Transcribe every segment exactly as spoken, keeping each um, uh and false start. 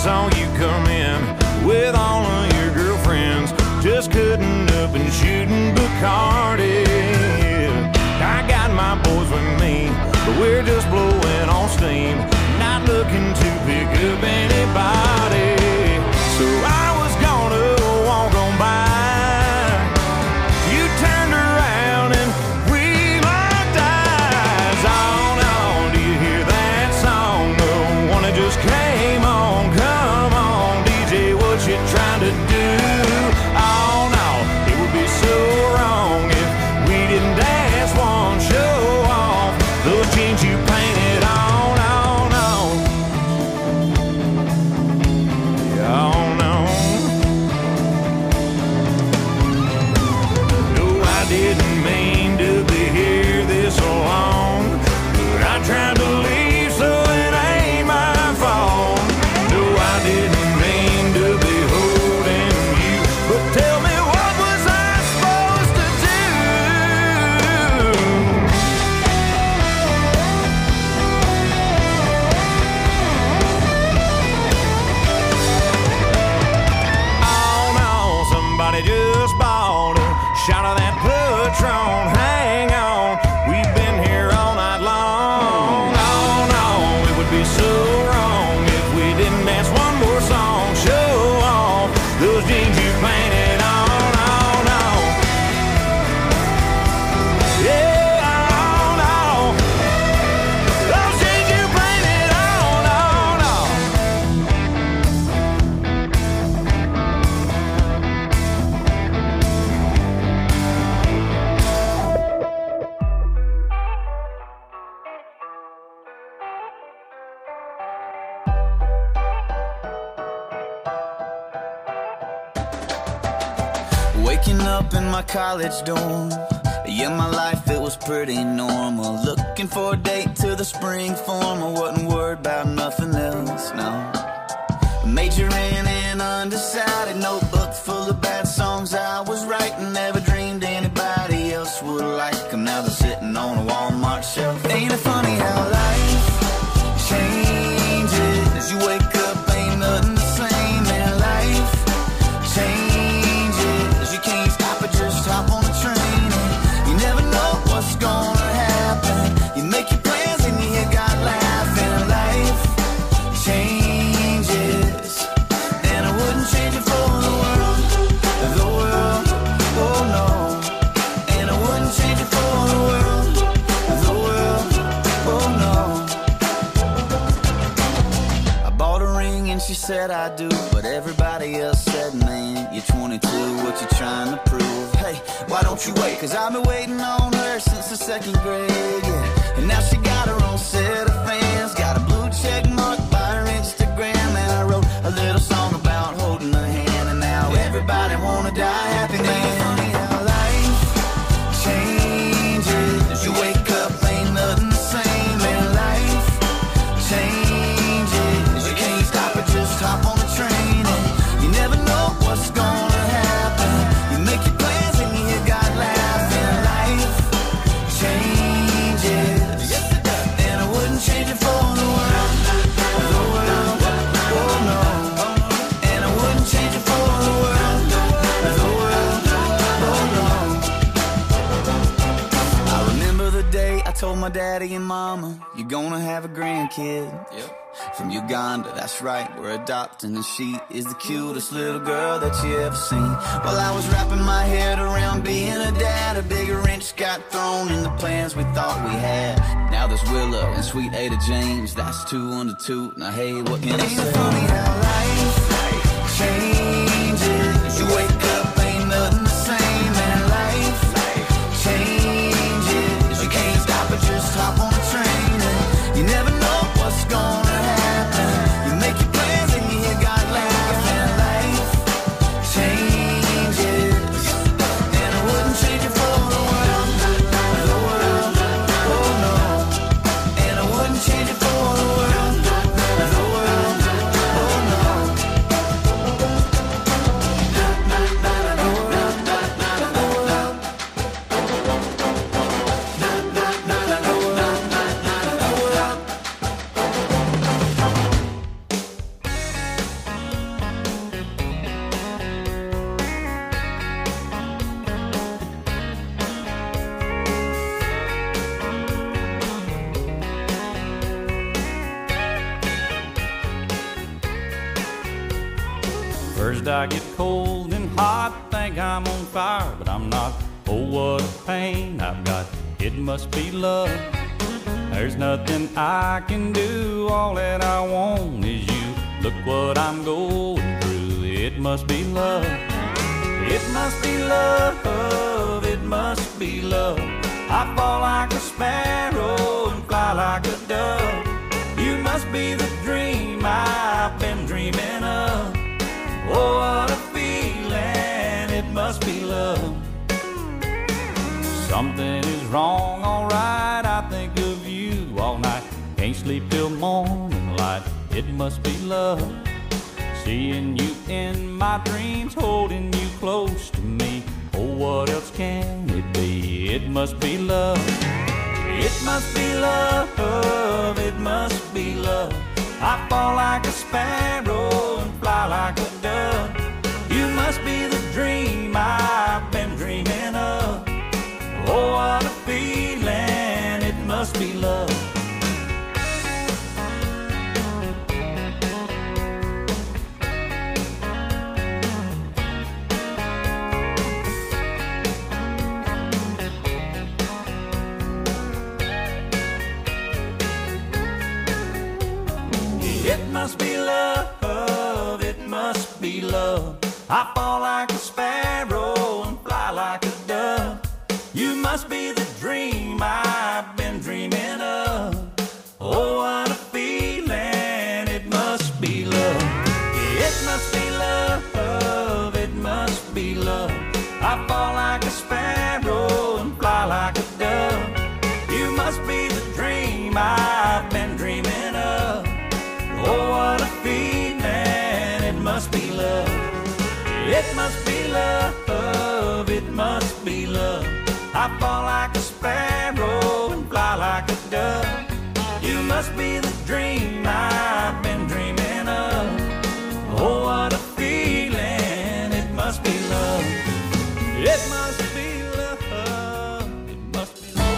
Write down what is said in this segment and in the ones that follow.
saw you come in with all of your girlfriends, just cutting up and shooting Bacardi. I got my boys with me, but we're just blowing on steam, not looking to pick up anybody. So I was gonna walk on by, you turned around and we locked eyes. On, on, do you hear that song? The one that just came on. Come on, D J, what you trying to do? Oh no, it would be so wrong if we didn't dance one, show off those jeans you painted on, on, on. Yeah, on, on. No, I didn't mean to be here this long, but I tried to leave, so it ain't my fault. No, I didn't mean to be holding you, but tell me, what was I supposed to do? Oh no, somebody just bought a shot of that Patron. Hang on, we've been here all night long. Oh no, it would be so wrong if we didn't dance one more song. Show off those jeans you painted on, on, on. Yeah, on, on. Those jeans you painted on, on, on. Waking up in my college dorm, yeah, my life, it was pretty normal. Looking for a date to the spring form, I wasn't worried about nothing else, no. Majoring in undecided, notebook full of bad songs I was writing. Never dreamed anybody else would like them. Now they're sitting on a Walmart shelf. Ain't it funny how life changes? You wake up, ain't nothing the same, and life changes. You can't stop it, just hop on the train, and you never know what's gonna happen. You make your plans and you hear God laughing. Life changes, and I wouldn't change it for the world, the world, oh no. And I wouldn't change it for the world, the world, oh no. I bought a ring and she said I do, but everybody else said, man, you're twenty-two, what you trying to prove? Hey, why don't you wait? Cause I've been waiting on her since the second grade, yeah. And now she got her own set of fans, got a blue check mark by her Instagram. And I wrote a little song about holding her hand, and now everybody wanna die happy, man. Funny how life changes. You wake up, ain't nothing the same, and life changes. You can't stop it, just hop on the train, and you never know what's gonna happen. You make your plans and you hear God laughing. Life changes, and I wouldn't change it for the world, the world, oh no. And I wouldn't change it for the world, the world, oh no. I remember the day I told my daddy and mama, you're gonna have a grandkid. Yep. From Uganda, that's right, we're adopting, and she is the cutest little girl that you ever seen. While I was wrapping my head around being a dad, a bigger wrench got thrown in the plans we thought we had. Now there's Willa and sweet Ada James, that's two under two. Now hey, what can I say? Ain't it funny how life changes? You wake up, ain't nothing the same, and life changes. You can't stop it, just hop on the train, and you never know what's gonna happen. You make your plans and you hear God laughing. Life changes, and I wouldn't change it for the world, the world, oh no. And I wouldn't change it for the world, the world, oh no. First I get cold and hot, think I'm on fire, but I'm not. Oh, what a pain I've got, it must be love. There's nothing I can do, all that I want is you. Look what I'm going through, it must be love. It must be love, it must be love. I fall like a sparrow and fly like a dove. You must be the dream I've been dreaming of. Oh, what a feeling, it must be love. Something is wrong, alright, I think of you all night. Can't sleep till morning light, it must be love. Seeing you in my dreams, holding you close to me. Oh, what else can it be? It must be love. It must be love, it must be love. I fall like a sparrow and fly like a dove. You must be the dream I've been dreaming of. Oh, what a feeling, it must be love. It must be love, it must be love. I fall like a sparrow and fly like a dove. You must be the dream I've been dreaming of. Oh, what a feeling, it must be love. It must be love, it must be love. I fall like a sparrow and fly like a dove. You must be the dream I've been dreaming of. Oh, what a feeling, it must be love. It must be love, it must be love. I fall like a sparrow and fly like a dove. You must be the dream I've been dreaming of. Oh, what a feeling, it must be love. It must be love, it must be love.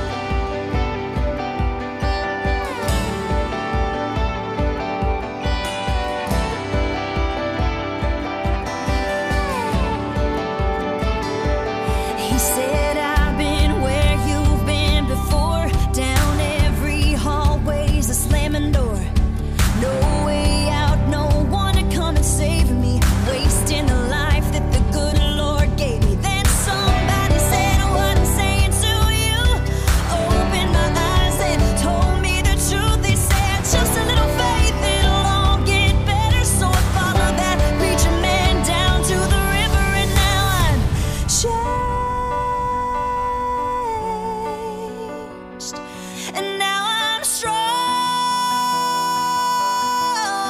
He said, I've been where you've been before. Down every hallway's a slamming door. No way out, no one to come and save me. Wasting the life that the good Lord gave me. Then somebody said I wasn't saying to you. Opened my eyes and told me the truth. They said just a little faith, it'll all get better. So I followed that preacher man down to the river, and now I'm changed. And now I'm strong.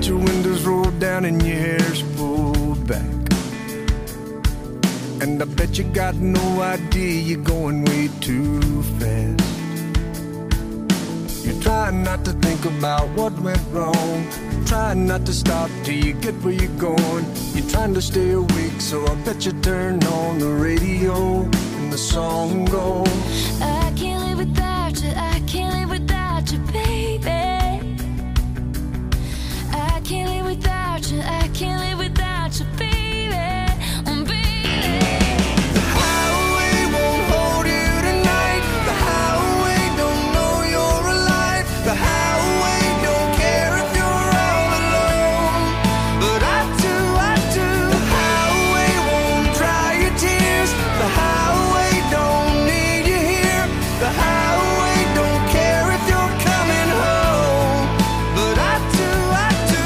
your windows rolled down and your hair's pulled back. And I bet you got no idea you're going way too fast. You're trying not to think about what went wrong, trying not to stop till you get where you're going. You're trying to stay awake, so I bet you turn on the radio and the song goes, I can't live without you, I can't live without you, baby. I can't live without you, I can't live without you, baby. Oh, baby. the highway won't hold you tonight. The highway don't know you're alive. The highway don't care if you're all alone, but I do, I do. The highway won't dry your tears. The highway don't need you here. The highway don't care if you're coming home, but I do, I do.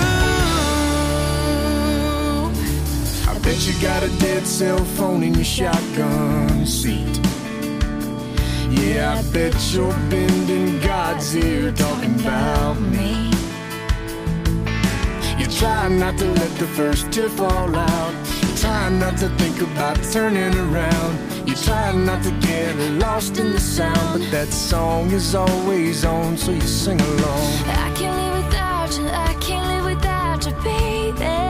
I bet you got a dead cell phone in your shotgun seat. Yeah, I bet you're bending God's ear talking about me. You're trying not to let the first tear fall out. You're trying not to think about turning around. You're trying not to get lost in the sound, but that song is always on, so you sing along. I can't live without you, I can't live without you, baby.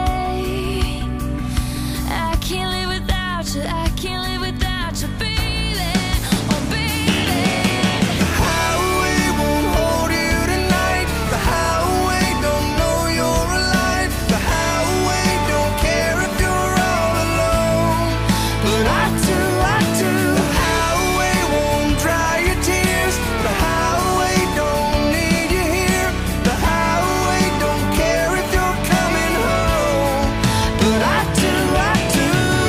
I can't live without you, I can't live without you, baby. Oh, baby. The highway won't hold you tonight. The highway don't know you're alive. The highway don't care if you're all alone, but I do, I do. The highway won't dry your tears. The highway don't need you here. The highway don't care if you're coming home, but I do, I do.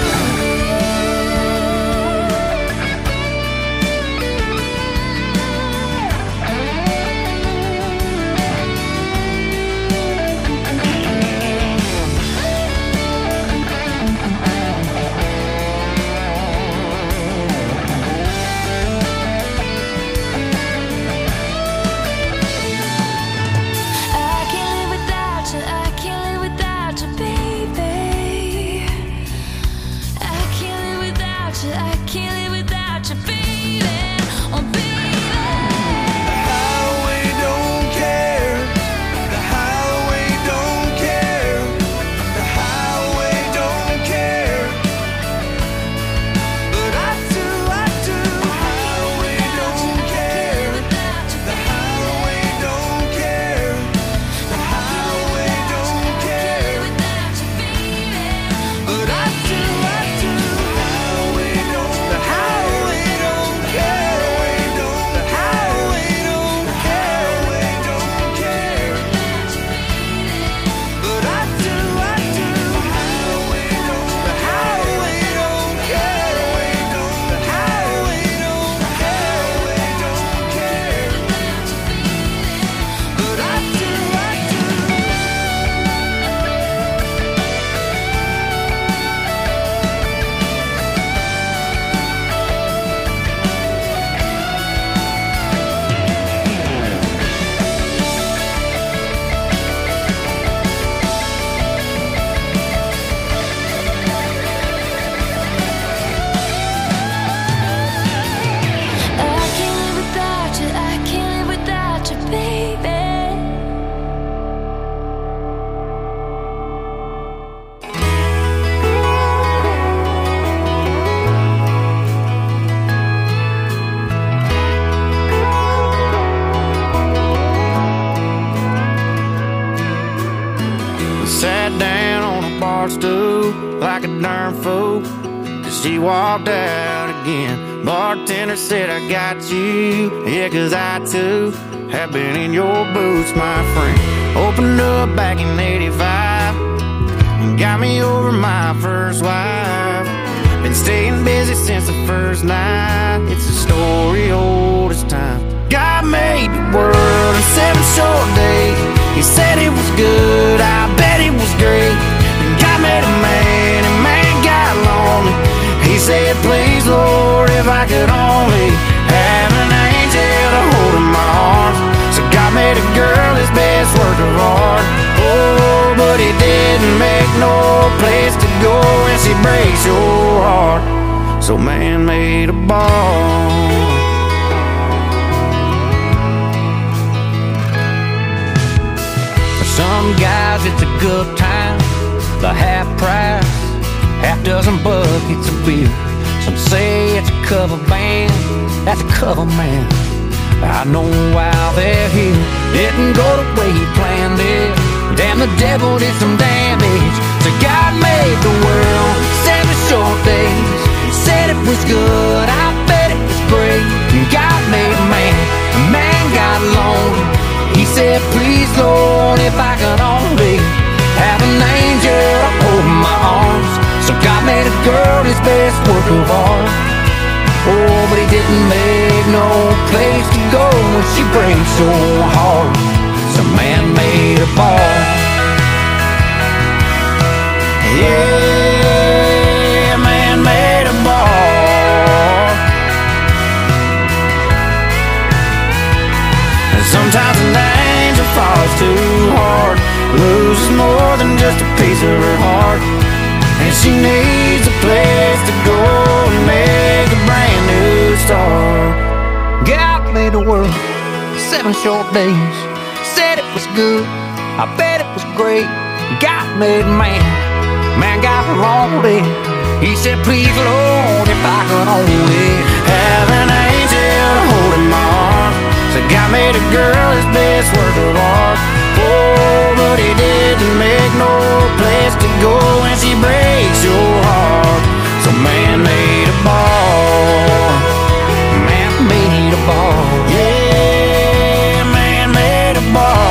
I can't live without you, I can't live without you, baby. I can't live without you, I can't live without you, baby. Oh, baby. The highway don't care. The highway don't care. The highway don't care, but I do, I do. The highway don't care. The highway don't care. The highway don't care, but I do, I do. The highway don't. The highway don't care. The highway don't care. Don't care, but I do, I do. The highway don't. The highway don't care. The highway don't care. Don't care, but I do, I do. I can't live without you, I can't live without you, baby. Sat down on a bar stool like a darn fool, 'cause she walked out again. Bartender said, I got you, yeah, 'cause I too have been in your boots, my friend. Opened up back in eighty-five and got me over my first wife. Been staying busy since the first night. It's a story old as time. God made the world in seven short days. He said it was good, I bet it was great. And God made a man, and man got lonely. He said, please Lord, if I could only have an angel to hold in my arms. So God made a girl, his best work of art. Oh, so man made a bar. For some guys it's a good time, the half price, half dozen buckets of beer. Some say it's a cover band, that's a cover man. I know why they're here. Didn't go the way you planned it. Damn, the devil did some damage. So God made the world seven short days. Said it was good, I bet it was great. And God made man, and man got lonely. He said, please Lord, if I could only have an angel holding my arms. So God made a girl his best work of art. Oh, but he didn't make no place to go when she breaks so hard. So man made a bar. Yeah, man made a bar. And sometimes an angel falls too hard, loses more than just a piece of her heart, and she needs a place to go and make a brand new start. God made the world seven short days. Said it was good, I bet it was great. God made man, man got lonely. He said, please Lord, if I could only have an angel holding my arm. So God made a girl his best work of art. Oh, but he didn't make no place to go when she breaks your heart. So man made a bar. Man made a bar. Yeah, man made a bar.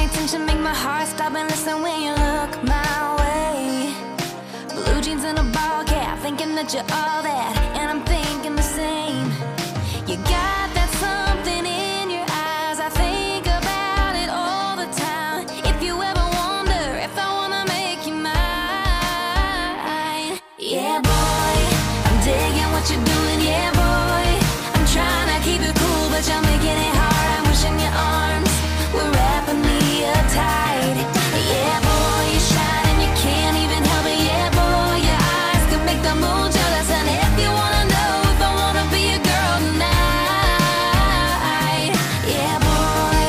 attention make my heart stop and listen when you look my way. Blue jeans and a ball cap, thinking that you're all that, and I'm thinking the same. You got that something in your eyes, I think about it all the time. If you ever wonder if I wanna make you mine, yeah boy, I'm digging what you're doing, yeah boy. I'm trying to keep it cool, but you're making it hard. I'm wishing your arms were wrapping me up tight. Yeah boy, you shine and you can't even help it. Yeah boy, your eyes can make the moon jealous. And if you wanna know if I wanna be a girl tonight, yeah boy.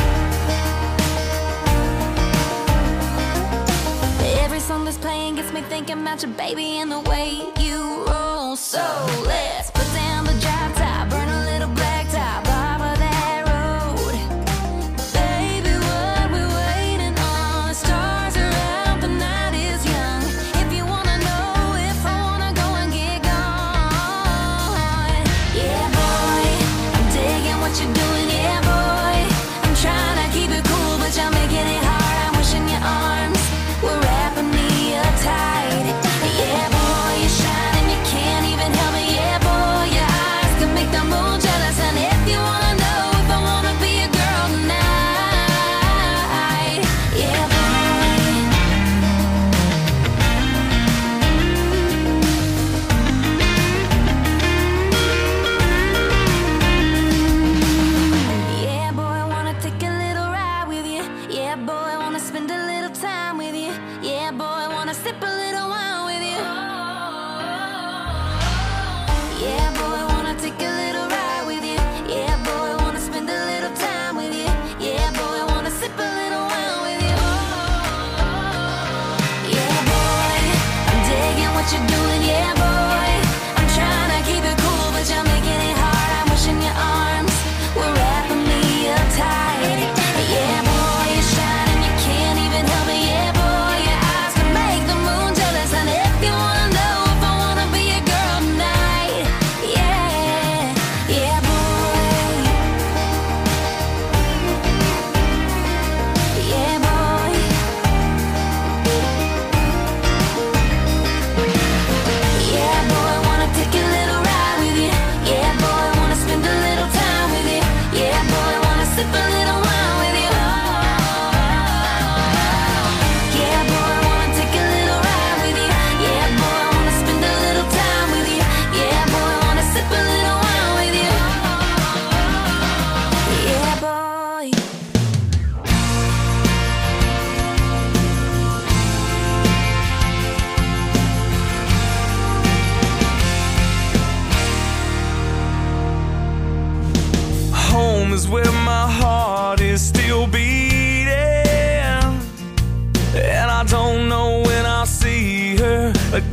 Every song that's playing gets me thinking about your baby and the way you roll. So let's put down the drop top, burn a little black top off of that road. Baby, what we waiting on? The stars are out, the night is young. If you wanna know if I wanna go and get gone, yeah boy, I'm digging what you're doing, yeah boy. I'm trying to keep it cool, but you're making it hard. I'm wishing your arms were wrapping me up tight. Yeah boy, you shine and you can't even help it. Yeah boy, your eyes can make the moon jealous. And if you wanna know if I wanna be a girl tonight, yeah boy. Yeah boy, I wanna take a little ride with you. Yeah boy, I wanna spend a little time with you. Yeah boy, I wanna sip a little wine with you. Yeah boy, I wanna take a little ride with you. Yeah boy, I wanna spend a little time with you. Yeah boy, I wanna sip a little wine with you. Yeah boy, I'm digging what you're doing, yeah boy. I'm trying to keep it cool, but you're making it hard. I'm wishing your arms were wrapping me up tight. Yeah boy, you shine and you can't even help it. Yeah boy, your eyes can make the moon jealous. And if you wanna know if I wanna be a girl tonight, yeah, yeah boy, yeah boy, yeah boy, I wanna take a little ride with you. Yeah boy, I wanna spend a little time with you. Yeah boy, I wanna sip a little wine with you. Yeah boy, I wanna take a little ride with you. Yeah boy, I wanna spend a little time with you. Yeah boy, I wanna sip a little wine with you. Yeah boy. Home is where my heart is still beating, and I don't know when I'll see her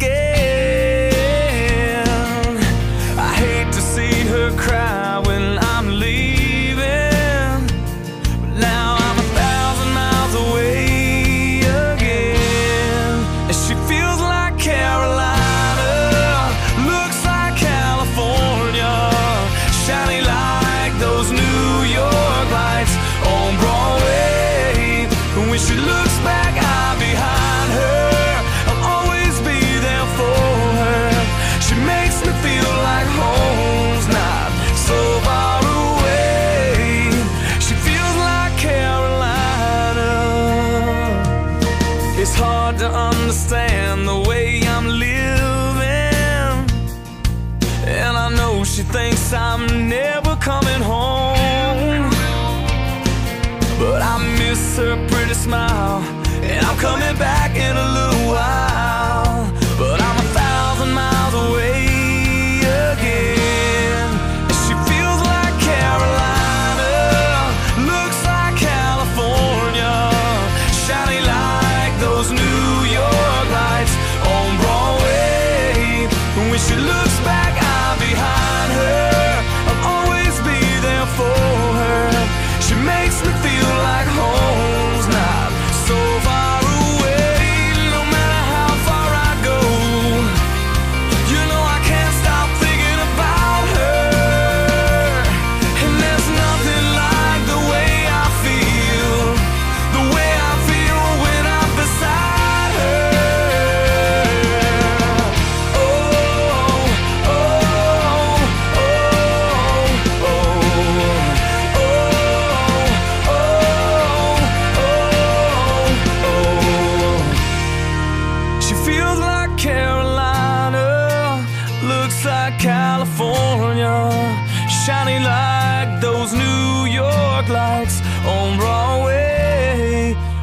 again. I hate to see her cry when I'm leaving, but now I'm a thousand miles away again. And she feels like Carolina, looks like California, shiny like those New York lights on Broadway. And when she looks back, I'm behind her. I'll always be there for her. She makes me feel like home's not so far away. She feels like Carolina. It's hard to understand the way I'm living, and I know she thinks I'm never coming home. But I miss her pretty smile, and I'm coming back in a little while. But I'm a thousand miles away again. And she feels like Carolina, looks like California, shiny like those New York lights on Broadway. And when she looks back, I'm behind her. I'll always be there for her. She makes me feel like home's not so far away no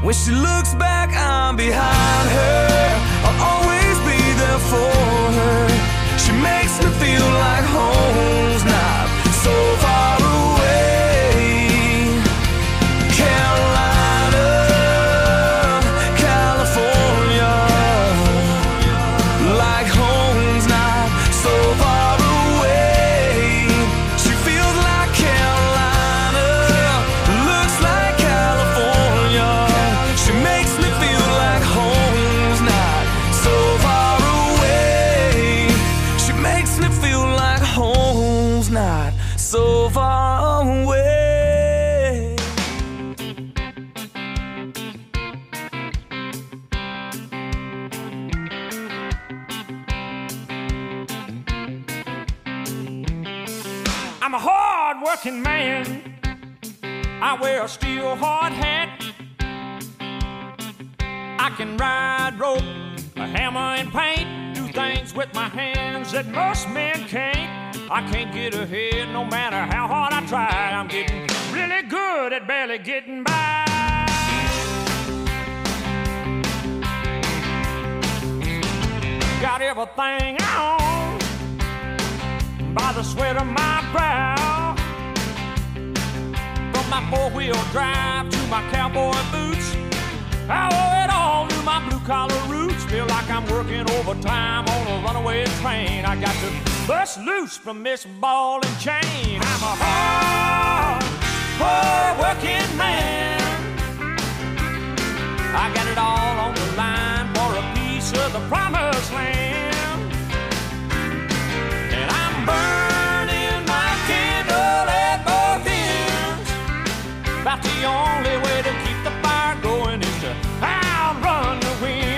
When she looks back, I'm behind her. I'll always be there for her. She makes me feel like home's not so far away. Carolina, California, like home's not so far away. She feels like Carolina, looks like California. She makes me feel like home's not so far away. She makes me feel like home's not so far away. I'm a hard-working man. I wear a steel hard hat. I can ride rope, a hammer and paint, do things with my hands that most men can't. I can't get ahead no matter how hard I try. I'm getting really good at barely getting by. Got everything I own by the sweat of my brow. From my four-wheel drive to my cowboy boots, I owe it all to my blue-collar roots. Feel like I'm working overtime on a runaway train. I got to bust loose from this ball and chain. I'm a hard, hard-working man. I got it all on the line for a piece of the promised land. And I'm burning my candle at both ends. About the only way to keep the fire going is to outrun the wind.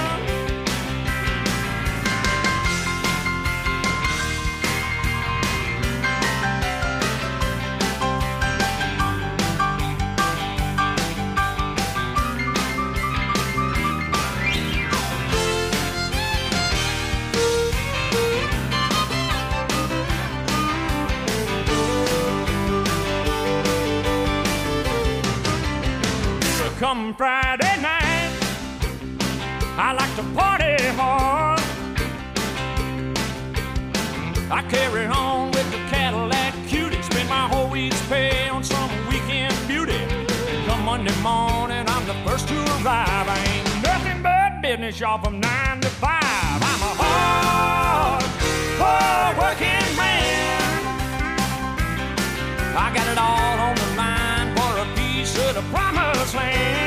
Come Friday night, I like to party hard. I carry on with the Cadillac Cutie, spend my whole week's pay on some weekend beauty. Come Monday morning, I'm the first to arrive. I ain't nothing but business, y'all, from nine to five. I'm a hard, hard working man. I got it all on the line for a piece of the promised land.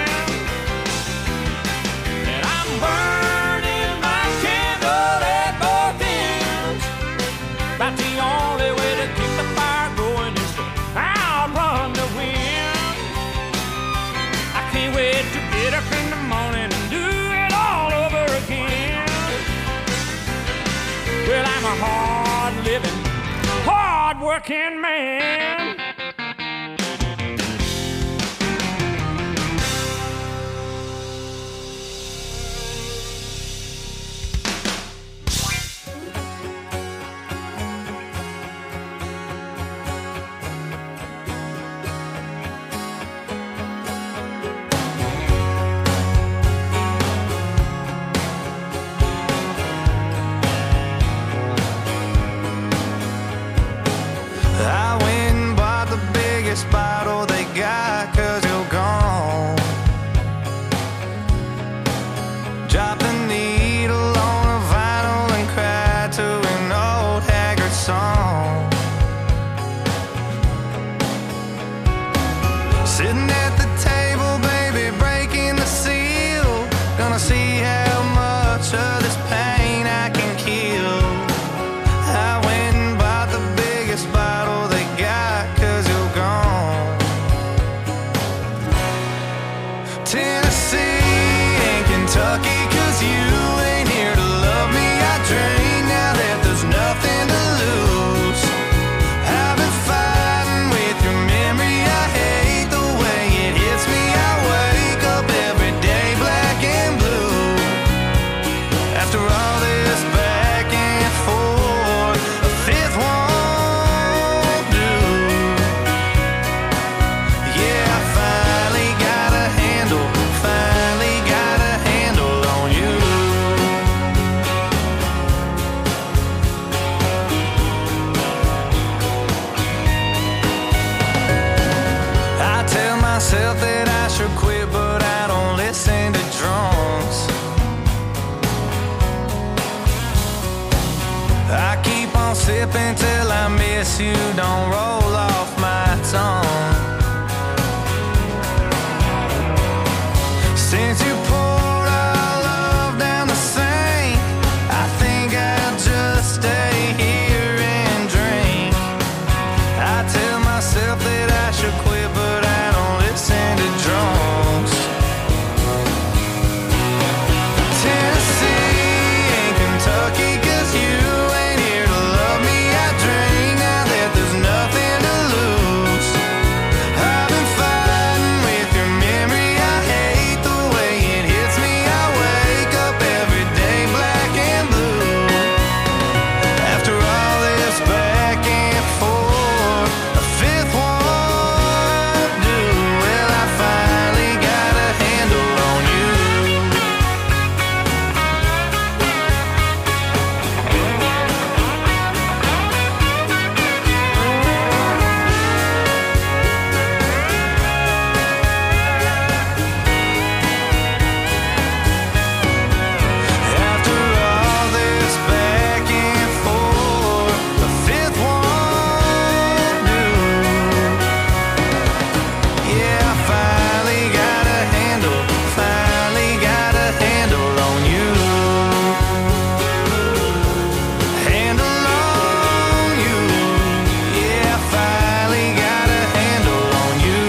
And I'm burning my candle at both ends. About the only way to keep the fire going is to outrun the wind. I can't wait to get up in the morning and do it all over again. Well, I'm a hard-living, hard-working man. I went and bought the biggest bottle they got, cause you're gone. Dropped the needle on a vinyl and cried to an old haggard song. Sitting at the table, baby, breaking the seal. Gonna see how much of this pain I can kill. I went and bought the biggest bottle they got, cause you're gone. Tennessee and Kentucky, cause you ain't here to love me. I drink now that there's nothing to lose. I've been fighting with your memory. I hate the way it hits me. I wake up every day black and blue. After all this back and forth, a fifth won't do. Yeah, I finally got a handle, finally sipping till I miss you don't roll off my tongue. Since you poured our love down the sink, I think I'll just stay here and drink. I tell myself that I should quit, but I don't listen to drunks. Tennessee and Kentucky, 'cause you ain't here to love me. I drink now that there's nothing to lose. I've been fighting with your memory. I hate the way it hits me. I wake up every day black and blue. After all this back and forth, a fifth one do. Well, I finally got a handle on you. After all this back and forth, the fifth one do. Yeah, I finally got a handle, finally got a handle on you. Handle on you. Yeah, I finally got a handle on you.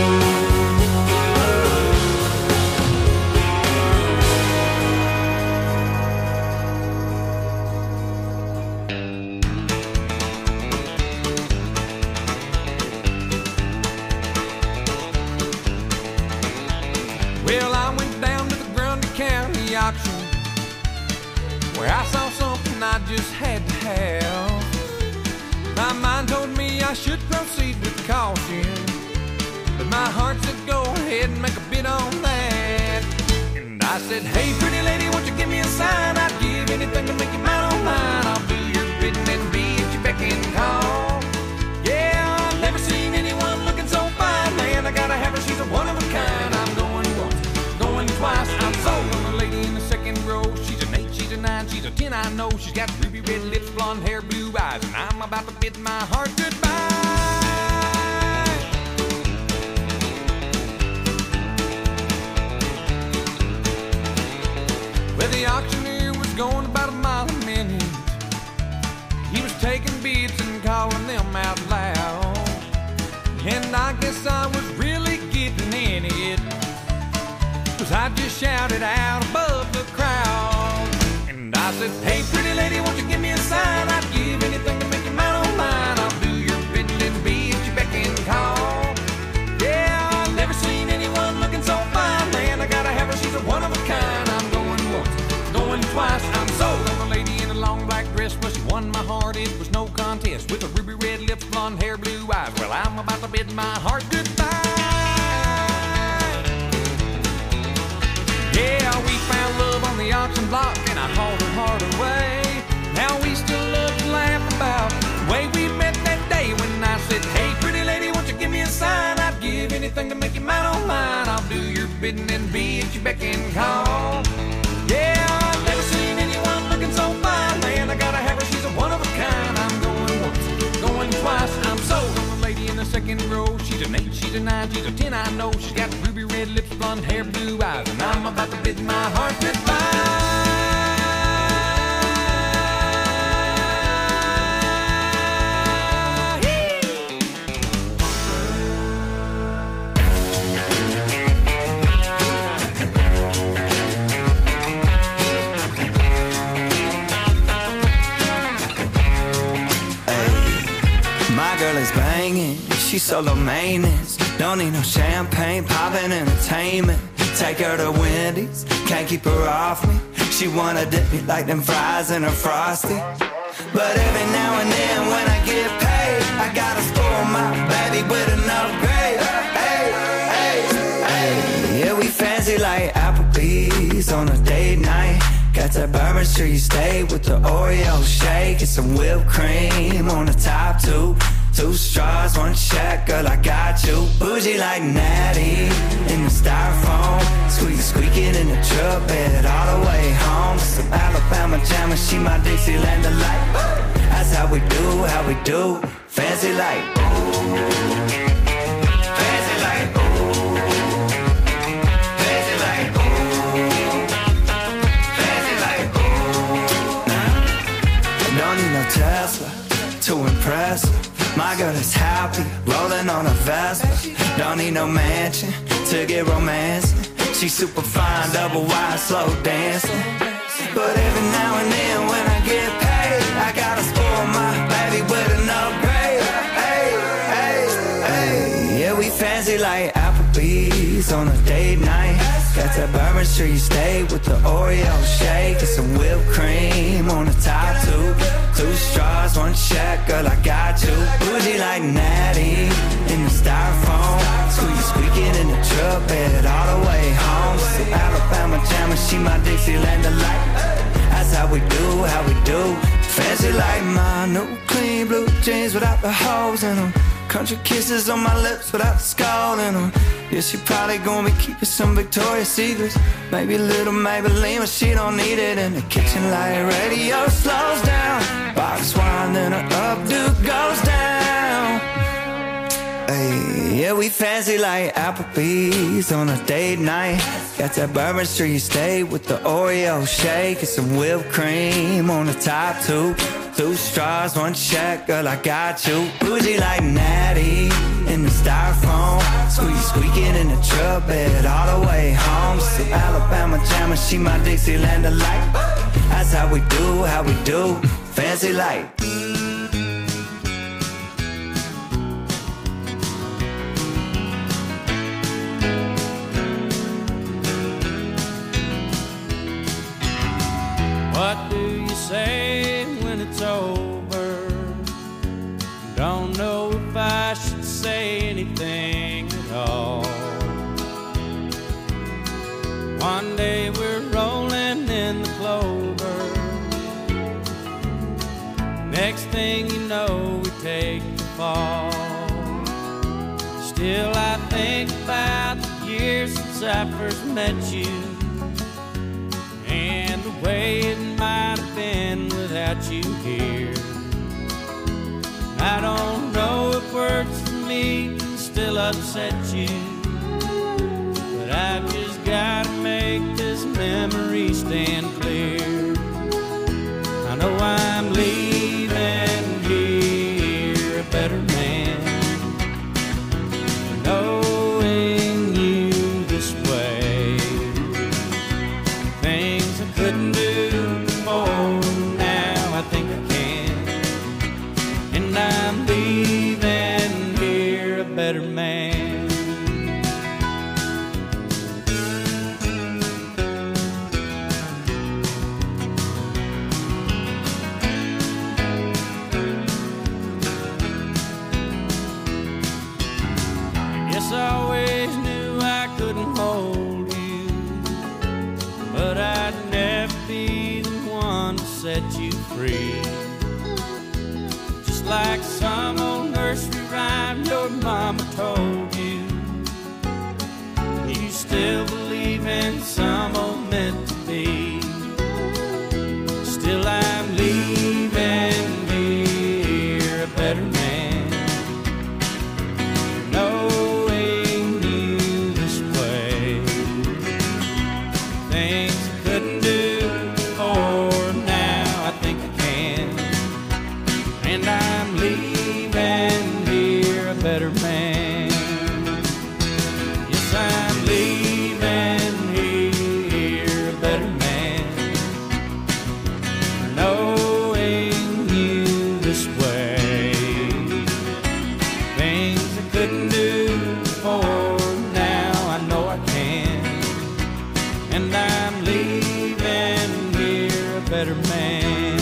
Well, I went down to the Grundy County auction, where I saw something I just had to have. My mind told me I should proceed with caution, but my heart said go ahead and make a bid on that. And I said, hey, pretty lady, won't you give me a sign? I'd give anything to make you mine on mine. I'll do your bidding and be at your beck and call. Yeah, I've never seen anyone looking so fine, man. I gotta have her, she's a one of a kind. I'm going once, going twice. I'm sold on the lady in the second row. She's an eight, she's a nine, she's a ten, I know. She's got ruby red lips, blonde hair, blue eyes, and I'm about to bid my heart goodbye. Well, the auctioneer was going about a mile a minute. He was taking bids and calling them out loud. And I guess I was really getting in it, 'cause I just shouted out above the crowd. And I said, hey, pretty lady, won't you give me a sign? I'd give anything to make you mine on mine. I'll do your bidding and be at your beck and call. Yeah, I've never seen anyone looking so fine, man. I gotta have her, she's a one of a kind. I'm going once, going twice. I'm sold on the lady in a long black dress. Well, she won my heart, it was no contest. With her ruby red lips, blonde hair, blue eyes. Well, I'm about to bid my heart goodbye. Yeah, we found love on the auction block, and I hauled her heart away. Now we still love to laugh about the way we met that day when I said, hey, pretty lady, won't you give me a sign? I'd give anything to make you mine on mine. I'll do your bidding and be at your beck and call. Yeah, I've never seen anyone looking so fine, man. I gotta have her, she's a one of a kind. I'm going once, going twice. I'm sold on the lady in the second row. She's an eight, she's a nine, she's a ten, I know. She's got ruby red lips, blonde hair, blue eyes, and I'm about to bid my heart goodbye. My girl is banging, she's solo maintenance. Don't need no champagne, poppin' entertainment. Take her to Wendy's, can't keep her off me. She wanna dip me like them fries in her Frosty. But every now and then when I get paid, I gotta spoil my baby with an upgrade. Hey, hey, hey. Yeah, we fancy like Applebee's on a date night. Got that Bourbon Street steak with the Oreo shake and some whipped cream on the top two. Two straws, one check, girl, I got you. Bougie like Natty in the styrofoam. Squeak squeaking in the truck bed all the way home. Some Alabama jammer, she my Dixieland delight. That's how we do, how we do. Fancy like, fancy like, fancy like, fancy like. Don't need no Tesla to impress her. My girl is happy, rolling on a Vespa. Don't need no mansion to get romancing. She's super fine, double wide, slow dancing. But every now and then when I get paid, I gotta spoil my baby with an upgrade. Hey, hey, hey. Yeah, we fancy like Applebee's on a date night. Got that Bourbon Street steak with the Oreo shake and some whipped cream on the top two. Two straws, one check, girl, I got you. Bougie like Natty in the styrofoam. Squeak squeaking in the truck bed all the way home. Some Alabama jammer, she my Dixieland delight. That's how we do, how we do. Fancy like my new clean blue jeans without the holes in them. Country kisses on my lips without the skull in them. Yeah, she probably gonna be keeping some Victoria's Secrets. Maybe a little Maybelline, but she don't need it. In the kitchen light radio slows down. Box wine, then her updo goes down. Hey, yeah, we fancy like Applebee's on a date night. Got that Bourbon Street steak with the Oreo shake and some whipped cream on the top two. Two straws, one check, girl, I got you. Bougie like Natty in the styrofoam. Squeak squeaking in the truck bed all the way home. Some Alabama jammer, she my Dixieland delight. That's how we do, how we do. Fancy like. What do you say when it's over? Don't know if I should say anything at all. One day we're rolling in the clover. Next thing you know, we take the fall. Still I think about the years since I first met you, and the way it might have been without you here. I don't know if words for me can still upset you, but I've just gotta make this memory stand clear. I know I'm leaving here a better man, knowing you this way. Things I couldn't do before, now I think I can. And I'm leaving here a better man. Guess I always knew I couldn't hold you, but I'd never be the one to set you free. Just like some old nursery rhyme your mama told you, you still believe in some old meant to be. Still I'm leaving here a better man, knowing you this way. Things I couldn't do before, now I think I can. And I'm leaving here a better man. Yes, I'm leaving here a better man, knowing you this way. Things I couldn't do before, now I know I can. And I'm leaving here a better man.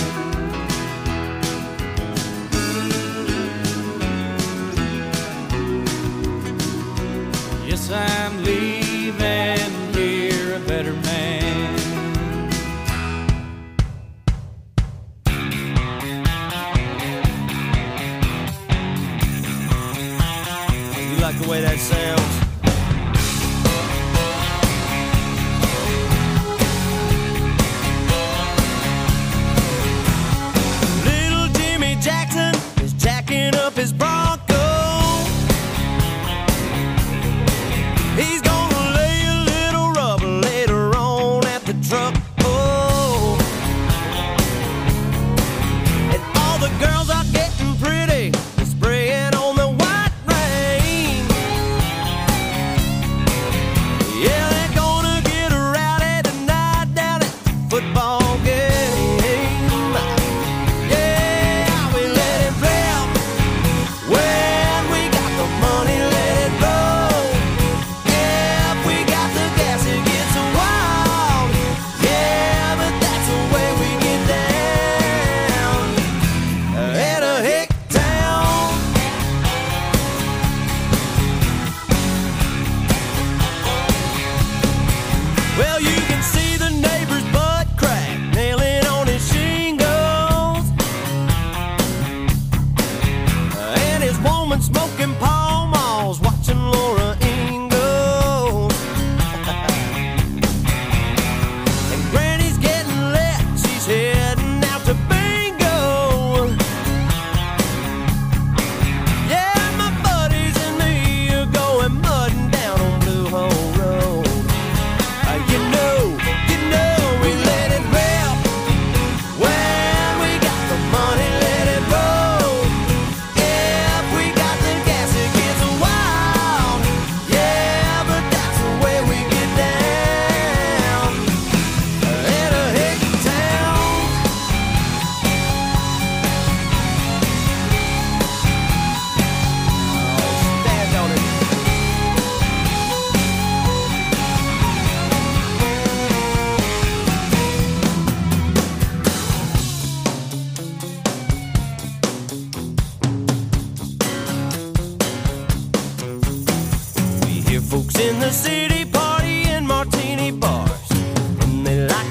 Yes, I'm leaving here a better man. You like the way that sounds? Little Jimmy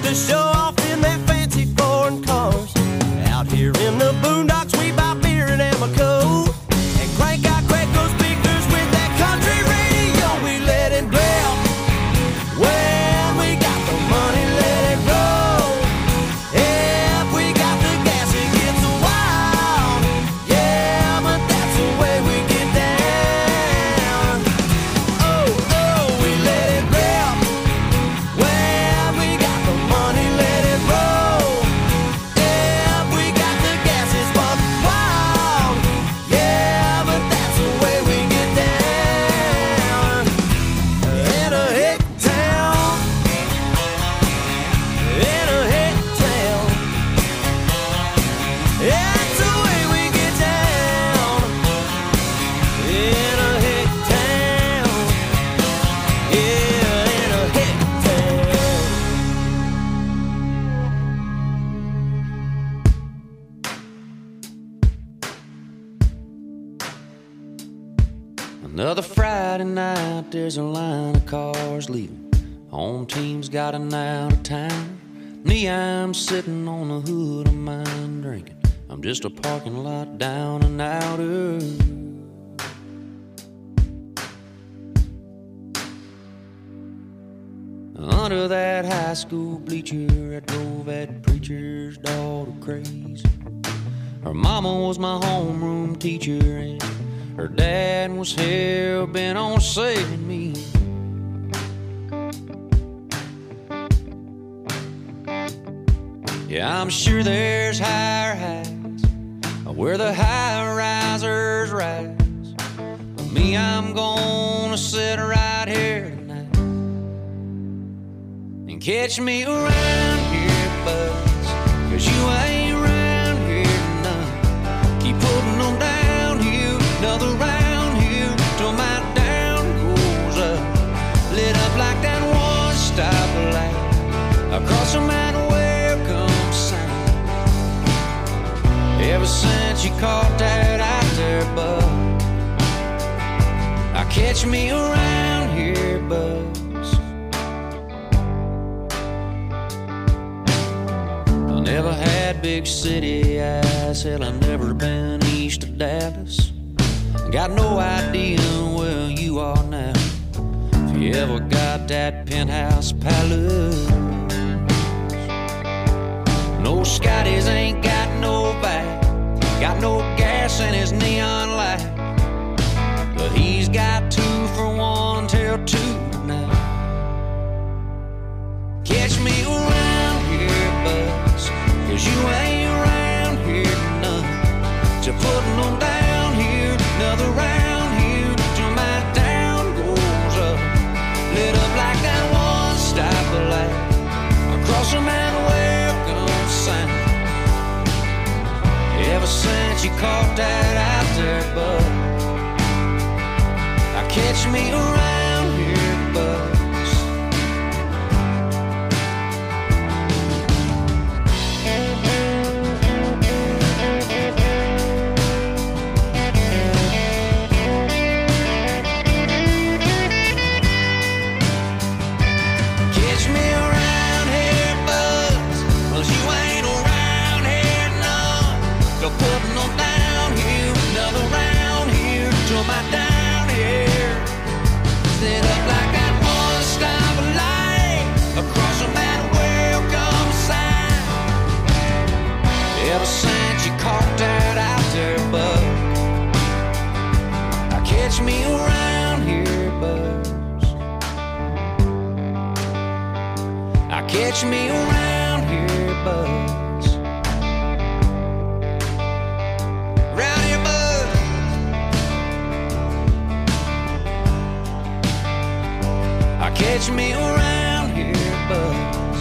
to show off in their fancy foreign cars. Out here in the boondocks, we buy beer at Amoco and crank out Craco speakers with that country radio. We let it rip. Well, we got the money, let it roll. If we got the gas, it gets wild. Yeah, but that's the way we get down. Oh, oh, we let it rip. Well, we got the money, let it roll. If we got the gas, it's buck wild. Yeah, but that's the way we get down. In a hick town, in a hick town, that's the way we get down. In a hick town, yeah, in a hick town. Another Friday night, there's a line of cars leaving. Home team's got an out of town. Me, I'm sitting on the hood of mine drinking. I'm just a parking lot down and outer. Under that high school bleacher, I drove that preacher's daughter crazy. Her mama was my homeroom teacher, and her dad was hell bent on saving me. Yeah, I'm sure there's higher heights where the high risers rise. But me, I'm gonna sit right here tonight and catch me around here, buzz, 'cause you ain't around here none. Keep putting them downhill, another round here till my down goes up, lit up like that one stop light across from that welcome sign. Ever since you caught that out there, bud, I catch me around here, buzz. I never had big city eyes, hell, I've never been east of Dallas. Got no idea where you are now, if you ever got that penthouse palace. No Scotties ain't got no back, got no gas in his neon light, but he's got two for one till two now. Catch me around here, buzz, 'cause you ain't around here none. To putting them down here, another round here till my down goes up, lit up like that one stoplight across from that welcome sign. Ever since you caught that out there, bud, I catch me around here, buzz. Catch me around here, buzz, 'cause you ain't around here none. Go putting them down here, another round here till my down here, lit up like that one stop light across from that welcome sign. Ever since you caught that out there, bud, I catch me around here, buzz. I catch me around here, buzz. Round here, buzz. I catch me around here, buzz.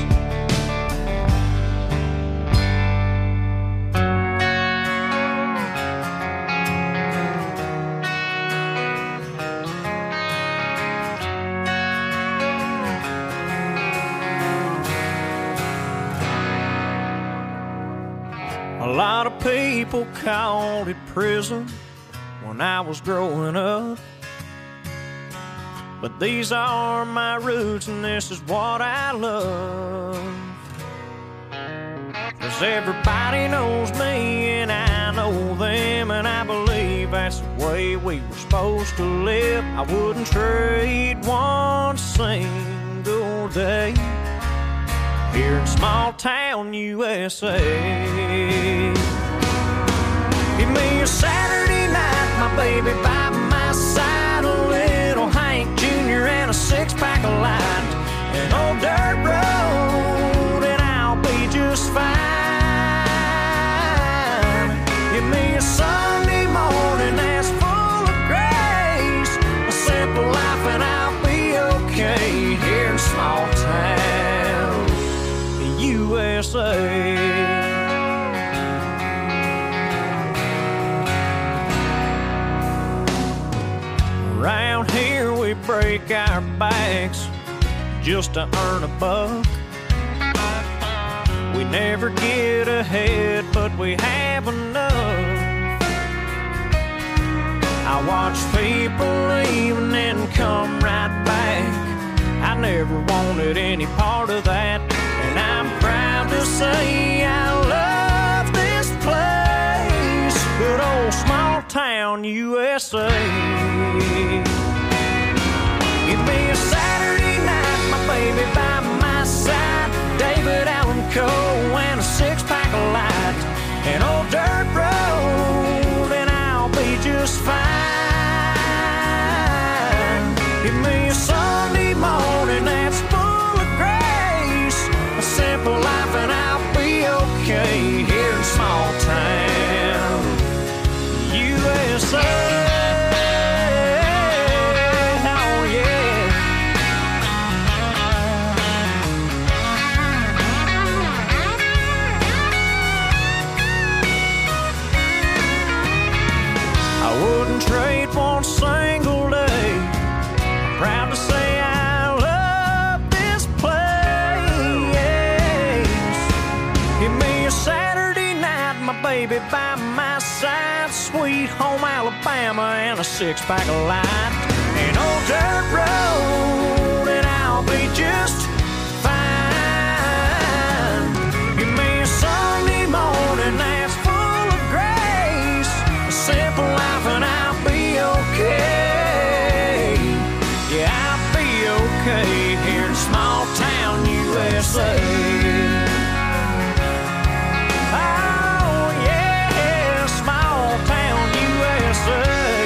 A lot of people called it prison when I was growing up, but these are my roots and this is what I love. 'cause everybody knows me and I know them, and I believe that's the way we were supposed to live. I wouldn't trade one single day here in small town U S A. Give me a Saturday night, my baby by my side, a little Hank Junior and a six-pack of light, an old dirt road, and I'll be just fine. Give me a Sunday morning that's full of grace, a simple life, and I'll be okay here in small town U S A. Around here we break our backs just to earn a buck. We never get ahead, but we have enough. I watch people leave and then come right back. I never wanted any part of that, and I'm proud to say I love this place, good old small town U S A. Give me a Saturday night, my baby by my side, David Allan Coe and a six-pack of light, an old dirt road, and I'll be just fine. Give me a Sunday morning that's full of grace, a simple life, and I'll be okay here in small town U S A. Trade one single day. Proud to say I love this place. Give me a Saturday night, my baby by my side, sweet home Alabama and a six-pack of light, an old dirt road, and I'll be just fine. Give me a Sunday morning that's full of grace, a simple life, and I'll okay. Yeah, I'll be okay here in small town U S A. Oh yeah, small town U S A.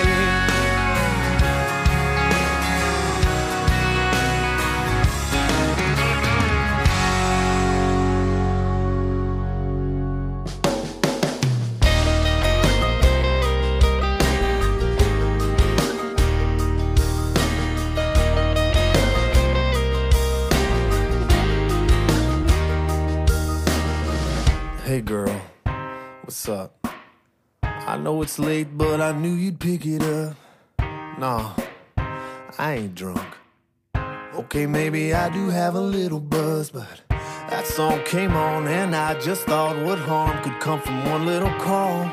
Hey girl, what's up? I know it's late, but I knew you'd pick it up. Nah, I ain't drunk. Okay, maybe I do have a little buzz, but that song came on and I just thought what harm could come from one little call.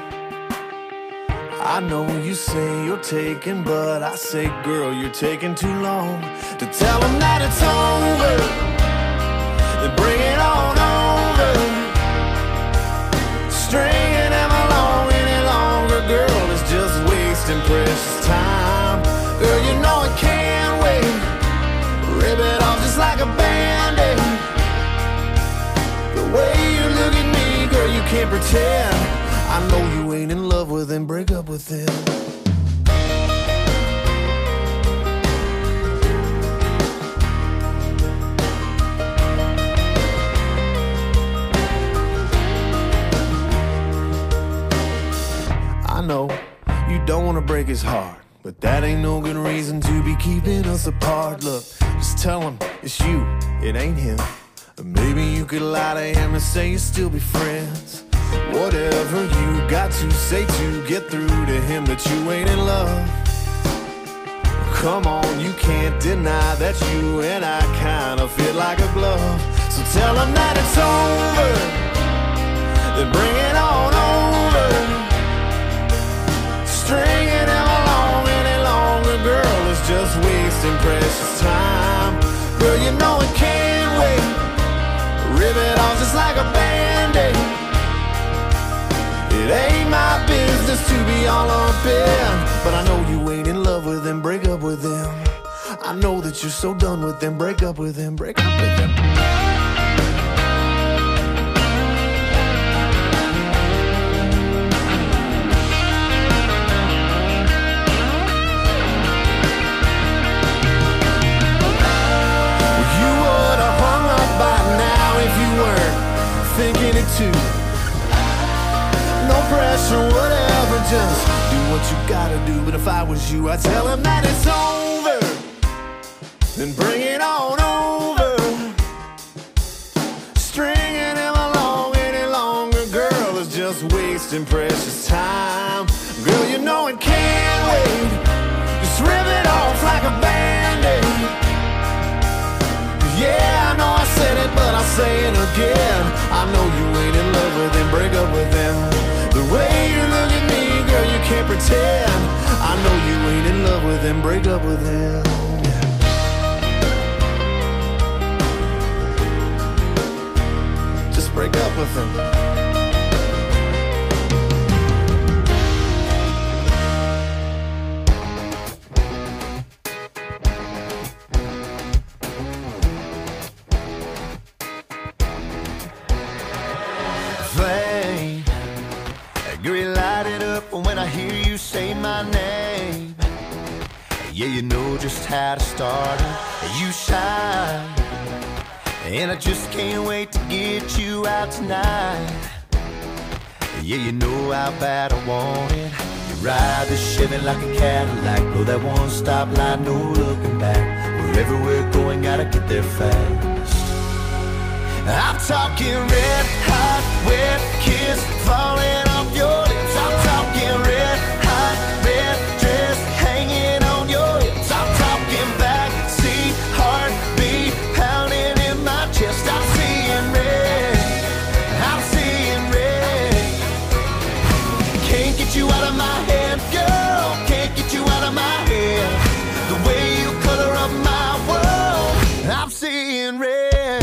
I know you say you're taking, but I say, girl, you're taking too long to tell them that it's over. Then bring it on over. Stringing them along any longer, girl, is just wasting precious time. Girl, you know it can't wait. Rip it off just like a band-aid. The way you look at me, girl, you can't pretend. I know you ain't in love with him, break up with him. I know you don't want to break his heart, but that ain't no good reason to be keeping us apart. Look, just tell him it's you, it ain't him. Or maybe you could lie to him and say you'll still be friends. Whatever you got to say to get through to him that you ain't in love. Come on, you can't deny that you and I kind of fit like a glove. So tell him that it's over, then bring it on over. Stringing him along any longer, girl, is just wasting precious time. Girl, you know it can't wait. Rip it off just like a band-aid. It ain't my business to be all up in, but I know you ain't in love with them, break up with them. I know that you're so done with them, break up with them, break up with them. You would have hung up by now if you weren't thinking it too. No pressure, whatever, just do what you gotta do. But if I was you, I'd tell him that it's over, then bring it on over. Stringing him along any longer, girl, is just wasting precious time. Girl, you know it can't wait, just rip it off like a band-aid. Yeah, I know I said it, but I'll say it again. I know you ain't in love with him, break up with him. The way you look at me, girl, you can't pretend. I know you ain't in love with him, break up with him. Just break up with him. Flame, girl, you light it up when I hear you say my name. Yeah, you know just how to start it. You shine, and I just can't wait to get you out tonight. Yeah, you know how bad I want it. You ride the Chevy like a Cadillac, blow that one stop light, no looking back. Wherever we're going, gotta get there fast. I'm talking red hot, wet kiss falling off your lips. I'm talking red hot, red dress hanging on your hips. I'm talking backseat heartbeat pounding in my chest. I'm seeing red, I'm seeing red. Can't get you out of my head, girl, can't get you out of my head. The way you color up my world, I'm seeing red.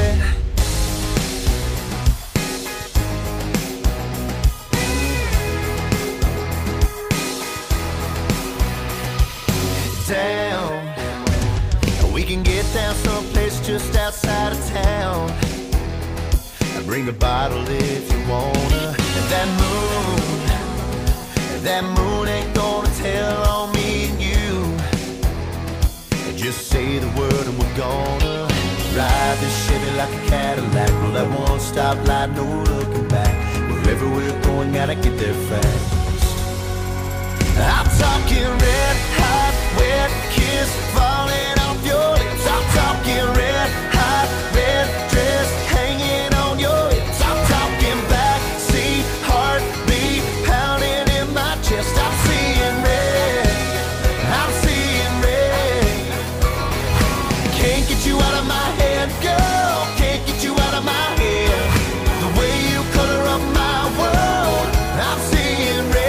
Down, we can get down someplace just outside of town. Bring a bottle if you wanna. And that moon, that moon ain't gonna tell on me and you. Just say the word and we're gonna ride this Chevy like a Cadillac. Roll that one stop light, no looking back. Wherever we're going, gotta get there fast. I'm talking red hot, wet kiss falling off your lips. I'm talking red hot, red dress hanging on your hips. I'm talking backseat heartbeat pounding in my chest. I'm seeing red, I'm seeing red. Can't get you out of my head, girl, can't get you out of my head. The way you color up my world, I'm seeing red.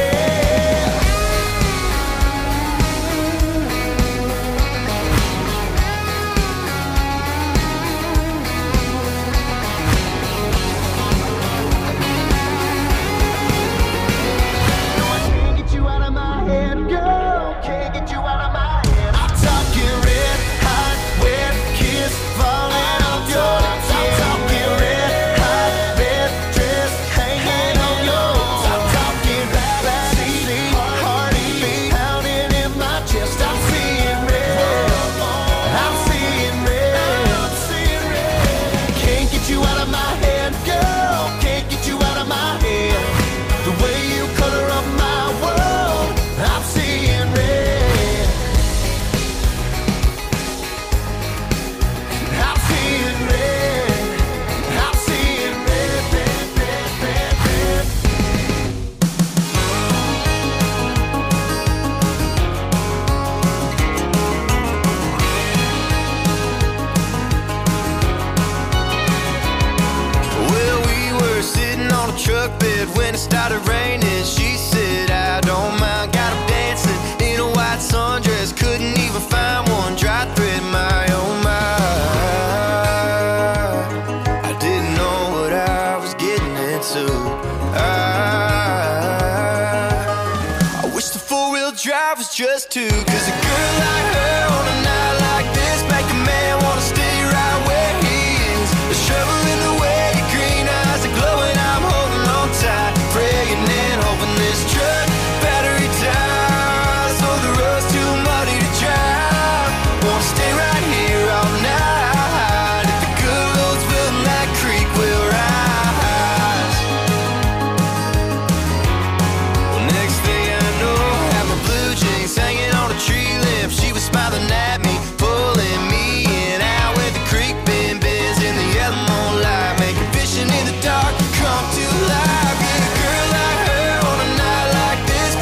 Truck bed when it started raining. She said, I don't mind. Got him dancing in a white sundress. Couldn't even find one dry thread. My oh my, I didn't know what I was getting into. I life is just two. Cause a girl like her on a night like this make a man wanna stay right where he is. The shovel in the way, your green eyes are glowing, I'm holding on tight, praying and hoping this truck battery dies, so the road's too muddy to drive. Wanna stay right here all night, if the good Lord's willing that creek will rise. Well, next thing I know, I had my blue jeans hanging on a tree limb. She was smiling at me, pulling me in, out where the creek bend bends in the yellow moonlight, making fishing in the dark come to life.